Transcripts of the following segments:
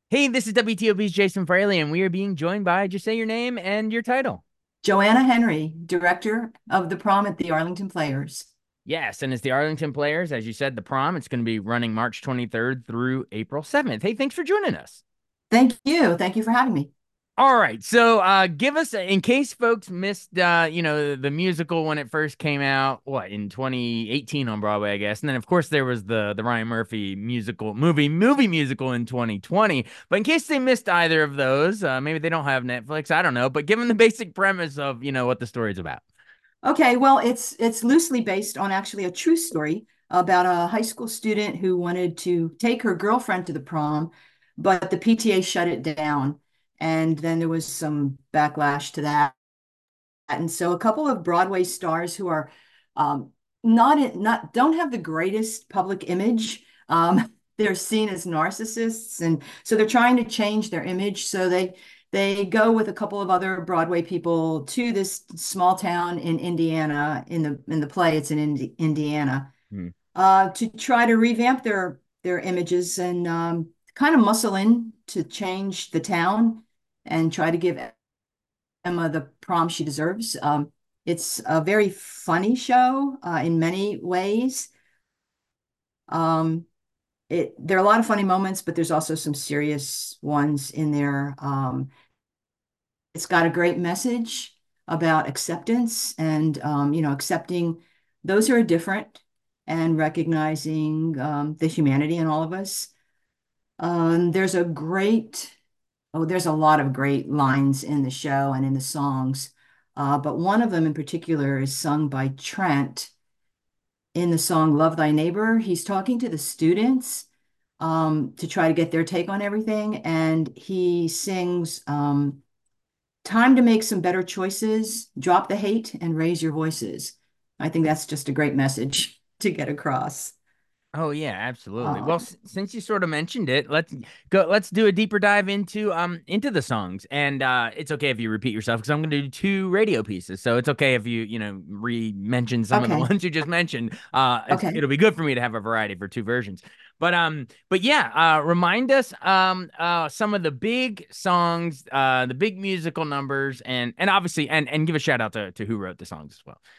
Hey, this is WTOP's Jason Fraley, and we are being joined by just say your name and your title. Joanna Henry, director of the prom at the Arlington Players. Yes, and it's the Arlington Players, as you said, the prom. It's going to be running March 23rd through April 7th. Hey, thanks for joining us. Thank you. Thank you for having me. All right, so give us, in case folks missed, the musical when it first came out, what, in 2018 on Broadway, I guess, and then of course there was the Ryan Murphy movie musical in 2020. But in case they missed either of those, maybe they don't have Netflix, I don't know. But give them the basic premise of what the story's about. Okay, well, it's loosely based on actually a true story about a high school student who wanted to take her girlfriend to the prom, but the PTA shut it down. And then there was some backlash to that. And so a couple of Broadway stars who are um, not don't have the greatest public image. They're seen as narcissists, and so they're trying to change their image. So they go with a couple of other Broadway people to this small town in Indiana. In the play, it's in Indiana, Hmm. to try to revamp their images and kind of muscle in to change the town and try to give Emma the prom she deserves. It's a very funny show in many ways. Um, there are a lot of funny moments, but there's also some serious ones in there. It's got a great message about acceptance and accepting those who are different and recognizing the humanity in all of us. There's a great Oh, there's a lot of great lines in the show and in the songs. But one of them in particular is sung by Trent in the song Love Thy Neighbor. He's talking to the students to try to get their take on everything. And he sings, time to make some better choices, drop the hate and raise your voices. I think that's just a great message to get across. Oh yeah, absolutely. Well, Um, since you sort of mentioned it, let's go. Let's do a deeper dive into the songs. And it's okay if you repeat yourself because I'm going to do two radio pieces. So it's okay if you re-mention some of the okay, ones you just mentioned. okay. It'll be good for me to have a variety for two versions. But yeah, remind us some of the big songs, the big musical numbers, and obviously and give a shout out to who wrote the songs as well.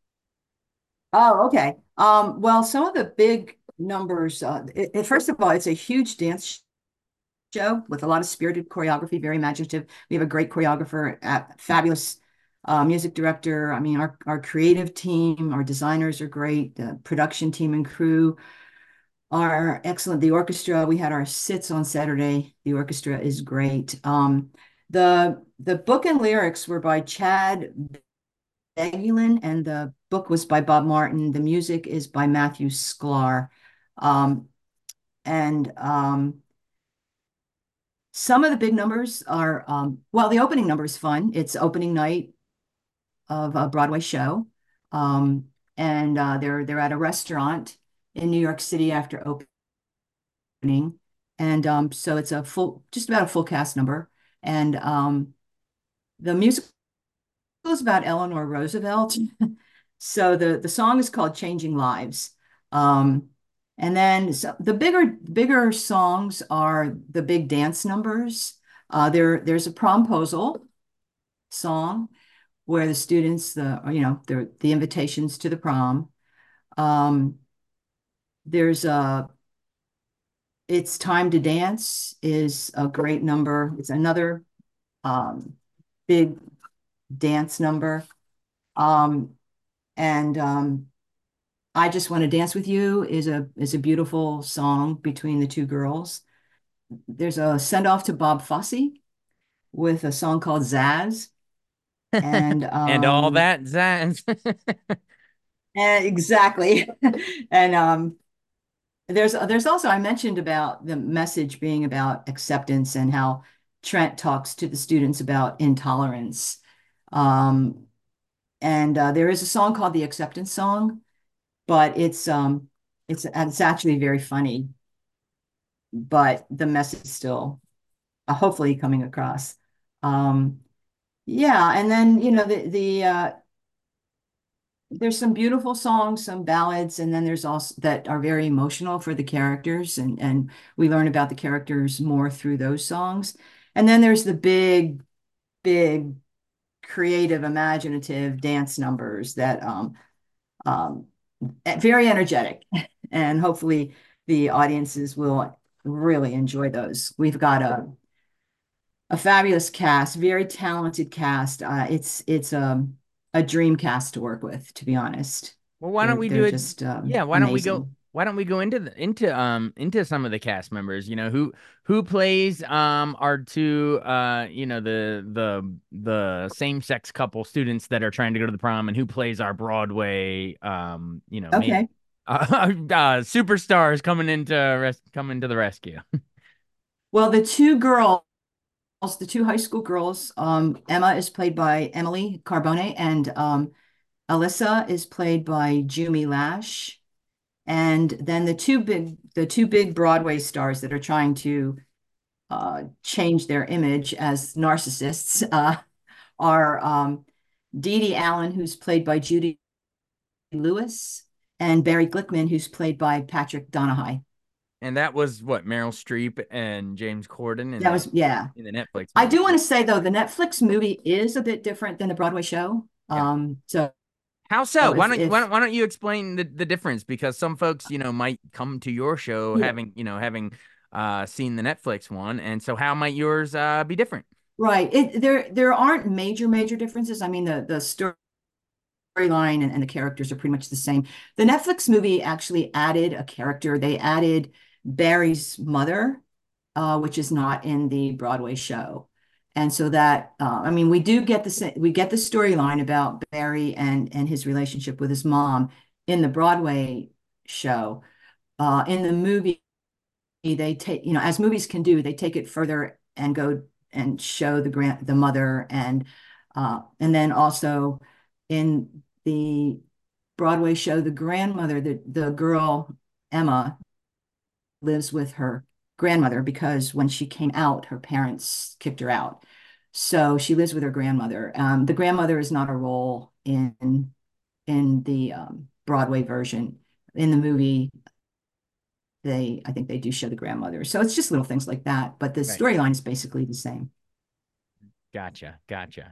Oh, okay. Well, some of the big numbers, first of all, it's a huge dance show with a lot of spirited choreography, very imaginative. We have a great choreographer, fabulous music director. I mean, our creative team, our designers are great. The production team and crew are excellent. The orchestra, we had our sits on Saturday. The orchestra is great. The book and lyrics were by Chad Begulin, and the book was by Bob Martin. The music is by Matthew Sklar. Um, and Some of the big numbers are, well, the opening number is fun. It's opening night of a Broadway show. Um, and they're at a restaurant in New York City after opening. And so it's just about a full cast number. And the musical is about Eleanor Roosevelt. So the song is called Changing Lives. Um, and then the bigger songs are the big dance numbers. There's a promposal song where the students, the invitations to the prom. Um, there's a It's Time to Dance is a great number. It's another um, big dance number. Um, and I Just Want to Dance with You is a beautiful song between the two girls. There's a send off to Bob Fosse with a song called Zaz. And And all that, Zaz. exactly. And there's also I mentioned about the message being about acceptance and how Trent talks to the students about intolerance. Um, and There is a song called the Acceptance Song, but it's actually very funny, but the message is still hopefully coming across. Um, yeah, and then there's some beautiful songs, some ballads, and then there's also that are very emotional for the characters, and we learn about the characters more through those songs. And then there's the big creative, imaginative dance numbers that um, very energetic, and hopefully the audiences will really enjoy those. We've got a fabulous cast, very talented cast. It's a dream cast to work with, to be honest. Well, why don't They're we do they're it? just Yeah, amazing. why don't we go into into some of the cast members, you know, who plays our two you know, the same-sex couple students that are trying to go to the prom, and who plays our Broadway you know, maybe Okay. superstars coming to the rescue. Well, the two high school girls, Emma is played by Emily Carbone, and Alyssa is played by Jumi Lash. And then the two big Broadway stars that are trying to change their image as narcissists are Dee Dee Allen, who's played by Judy Lewis, and Barry Glickman, who's played by Patrick Donahue. And that was what, Meryl Streep and James Corden That was, yeah. in the Netflix I movie. do want to say though, the Netflix movie is a bit different than the Broadway show. Yeah. So How so? if Why don't you explain the difference? Because some folks, you know, might come to your show yeah, having, you know, having seen the Netflix one, and so how might yours be different? right. There aren't major differences. I mean, the storyline and the characters are pretty much the same. The Netflix movie actually added a character. They added Barry's mother, which is not in the Broadway show. And so that I mean, we get the storyline about Barry and his relationship with his mom in the Broadway show. In the movie, they take, you know, as movies can do, they take it further and go and show the mother, and then also in the Broadway show, the grandmother, the girl Emma lives with her grandmother because when she came out, her parents kicked her out. So she lives with her grandmother. The grandmother is not a role in the Broadway version. In the movie, I think they do show the grandmother. So it's just little things like that, but the Right. storyline is basically the same. Gotcha.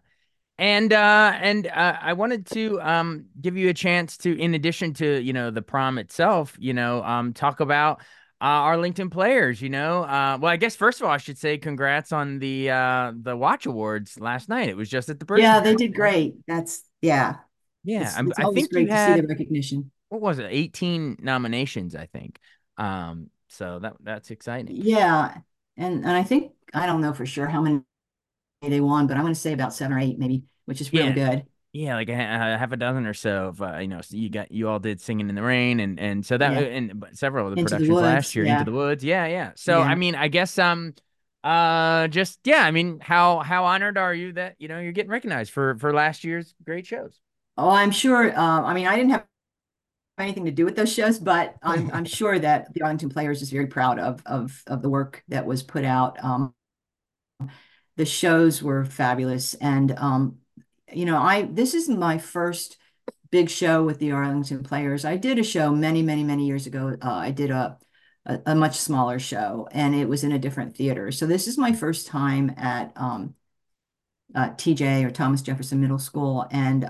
I wanted to give you a chance to, in addition to, you know, the prom itself, you know, talk about Arlington Players, you know. Well, I guess first of all I should say congrats on the Watch Awards last night. It was just at the Berkshire Yeah, they did Hotel. great. That's yeah. Yeah, It's I always think you great to see the had, recognition. what was it, 18 nominations, I think. So that's exciting. Yeah. And I think I don't know for sure how many they won, but I'm going to say about seven or eight maybe, which is really Yeah, good. yeah, like a half a dozen or so of you know, so you all did Singing in the Rain, and so that, Yeah. and but several of the Into the productions last Woods. year, Into Yeah. the Woods, yeah. So Yeah. I mean, I guess just yeah, I mean, how honored are you that, you know, you're getting recognized for last year's great shows? Oh, I'm sure. I mean, I didn't have anything to do with those shows, but I'm sure that the Arlington Players is very proud of the work that was put out. The shows were fabulous, and you know, I this is my first big show with the Arlington Players. I did a show many years ago. I did a much smaller show, and it was in a different theater. So this is my first time at TJ, or Thomas Jefferson Middle School, and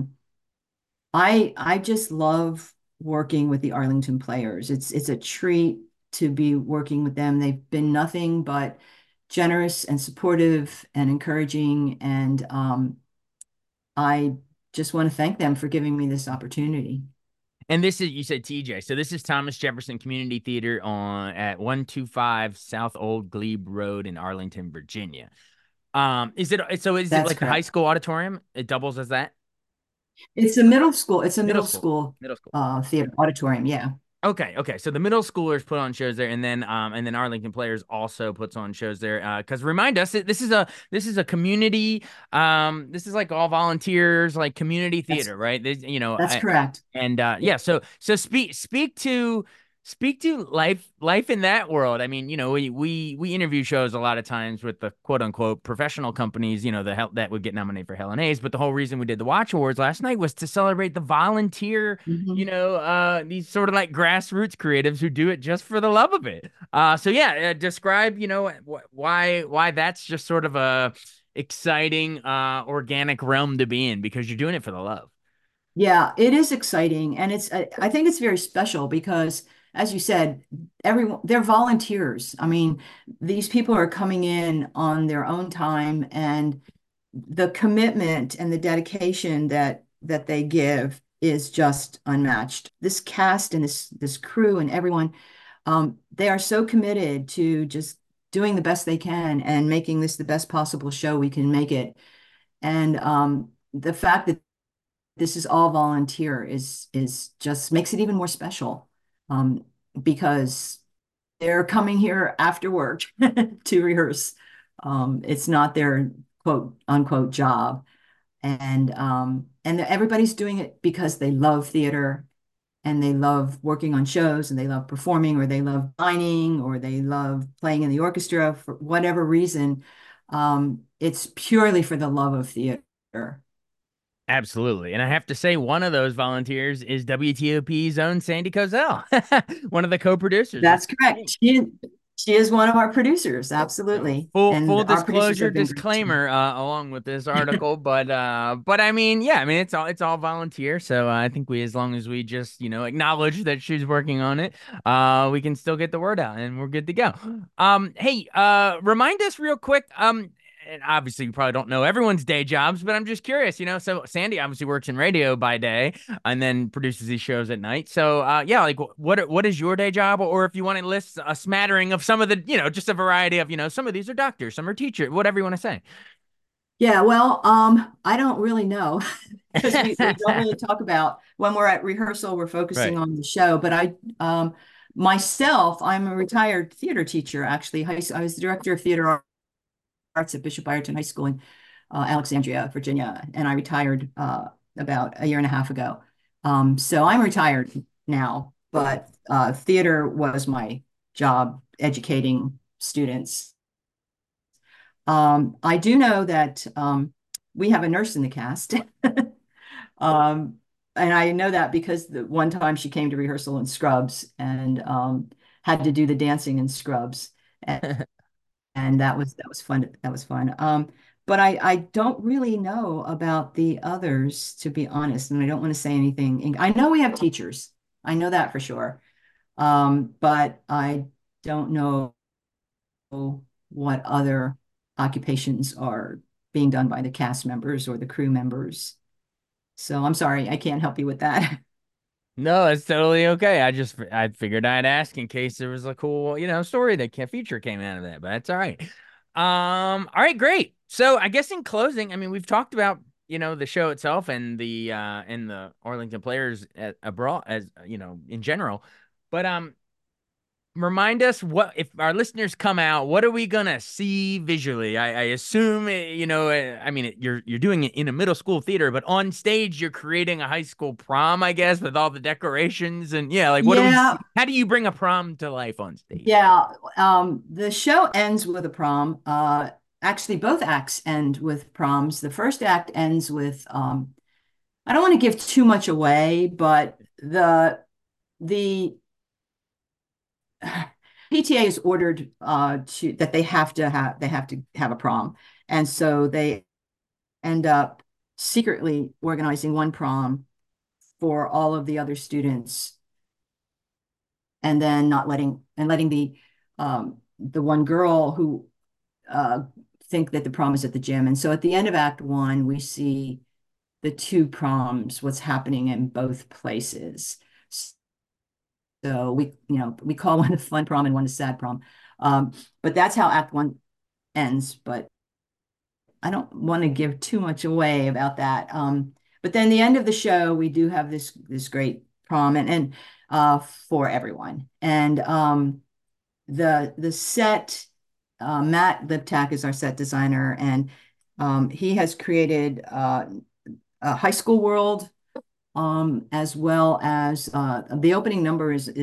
I just love working with the Arlington Players. It's a treat to be working with them. They've been nothing but generous and supportive and encouraging, and I just want to thank them for giving me this opportunity. And this is, you said TJ, so this is Thomas Jefferson Community Theater on at 125 South Old Glebe Road in Arlington, Virginia. Is it, so is it That's like the high correct. school auditorium? It doubles as that? It's a middle school. It's a Middle middle school. school Middle school. theater auditorium. Yeah, Okay. So the middle schoolers put on shows there, and then Arlington Players also puts on shows there. Because remind us, this is a community. This is like all volunteers, like community that's theater, right? There's, you know, that's correct. and Yeah. yeah. So speak to. Speak to life in that world. I mean, we interview shows a lot of times with the quote unquote professional companies, the hell that would get nominated for Helen A's. But the whole reason we did the Watch Awards last night was to celebrate the volunteer, Mhm. these sort of like grassroots creatives who do it just for the love of it. So yeah, describe, why that's just sort of a exciting, organic realm to be in because you're doing it for the love. Yeah, it is exciting, and I think it's very special because, as you said, everyone they're volunteers. I mean, these people are coming in on their own time, and the commitment and the dedication that they give is just unmatched. This cast and this crew and everyone, they are so committed to just doing the best they can and making this the best possible show we can make it. And the fact that this is all volunteer is just makes it even more special, um, because they're coming here after work to rehearse. It's not their quote unquote job, and everybody's doing it because they love theater and they love working on shows and they love performing or they love dining or they love playing in the orchestra for whatever reason. It's purely for the love of theater. Absolutely. And I have to say, one of those volunteers is WTOP's own Sandy Kozel, one of the co-producers. That's correct. She is one of our producers, absolutely. Full And our producers disclosure have been great too. disclaimer along with this article, but I mean, yeah, I mean it's all volunteer, so I think as long as we just acknowledge that she's working on it, we can still get the word out and we're good to go. Hey, remind us real quick, and obviously you probably don't know everyone's day jobs, but I'm just curious, so Sandy obviously works in radio by day and then produces these shows at night. So, yeah, like what is your day job, or if you want to list a smattering of some of the, just a variety of, some of these are doctors, some are teacher, whatever you want to say. Yeah, well, I don't really know because we don't really talk about when we're at rehearsal, we're focusing Right. on the show. But myself, I'm a retired theater teacher, actually. I was the director of theater arts at Bishop Ireton High School in Alexandria, Virginia, and I retired about a year and a half ago. So I'm retired now, but theater was my job educating students. I do know that we have a nurse in the cast. Um, and I know that because the one time she came to rehearsal in scrubs and had to do the dancing in scrubs. And that was fun. That was fun. But I don't really know about the others, to be honest, and I don't want to say anything. I know we have teachers. I know that for sure. But I don't know what other occupations are being done by the cast members or the crew members. So I'm sorry, I can't help you with that. No, it's totally okay. I figured I'd ask in case there was a cool, story that feature came out of that, but that's all right. All right, great. So I guess in closing, I mean, we've talked about, the show itself and the Arlington Players abroad as, in general. But remind us, what if our listeners come out, what are we gonna see visually? I assume I mean you're doing it in a middle school theater, but on stage you're creating a high school prom, I guess, with all the decorations and yeah, like what do we see? Yeah, How do you bring a prom to life on stage? yeah. The show ends with a prom. Actually, both acts end with proms. The first act ends with I don't want to give too much away, but the PTA is ordered to that they have to have a prom, and so they end up secretly organizing one prom for all of the other students, and then not letting the one girl who uh, think that the prom is at the gym. And so at the end of Act One, we see the two proms, what's happening in both places. So we call one a fun prom and one a sad prom. But that's how Act One ends. But I don't want to give too much away about that. But then the end of the show, we do have this great prom and for everyone. And the set, Matt Liptak is our set designer, and he has created a high school world, as well as the opening number is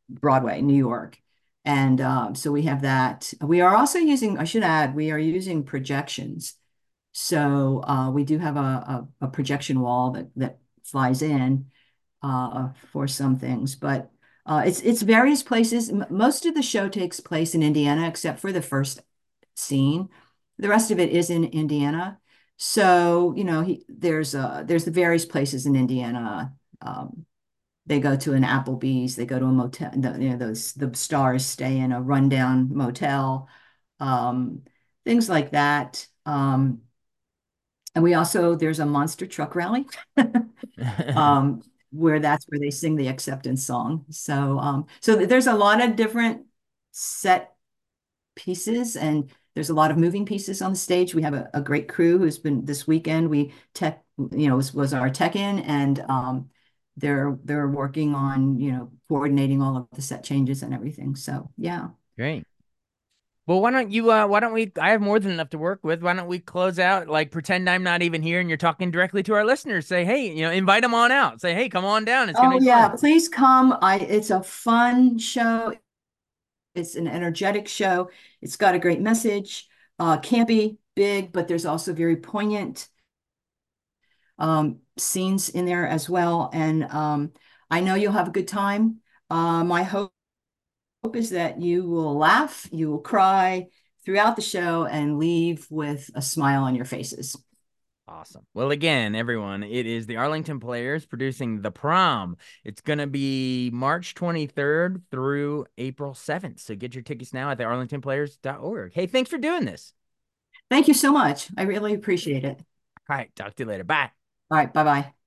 Broadway, New York. And so we have that. We are also using, I should add, we are using projections. So we do have a projection wall that flies in for some things, but it's various places. Most of the show takes place in Indiana, except for the first scene. The rest of it is in Indiana. So, there's the various places in Indiana. They go to an Applebee's, they go to a motel, those the stars stay in a rundown motel, um, things like that. And there's a monster truck rally, um, where that's where they sing the acceptance song. So there's a lot of different set pieces, and there's a lot of moving pieces on the stage. We have a great crew who's been this weekend. We tech, was our tech in, and they're working on, coordinating all of the set changes and everything. So yeah. Great. Well, why don't we, I have more than enough to work with. Why don't we close out, like pretend I'm not even here and you're talking directly to our listeners. Say, hey, invite them on out. Say, hey, come on down. It's going to Oh be yeah, fun. please come. It's a fun show. It's an energetic show. It's got a great message. Campy, big, but there's also very poignant scenes in there as well. And I know you'll have a good time. My hope is that you will laugh, you will cry throughout the show, and leave with a smile on your faces. Awesome. Well, again, everyone, it is the Arlington Players producing The Prom. It's going to be March 23rd through April 7th. So get your tickets now at thearlingtonplayers.org. Hey, thanks for doing this. Thank you so much. I really appreciate it. All right. Talk to you later. Bye. All right, bye bye.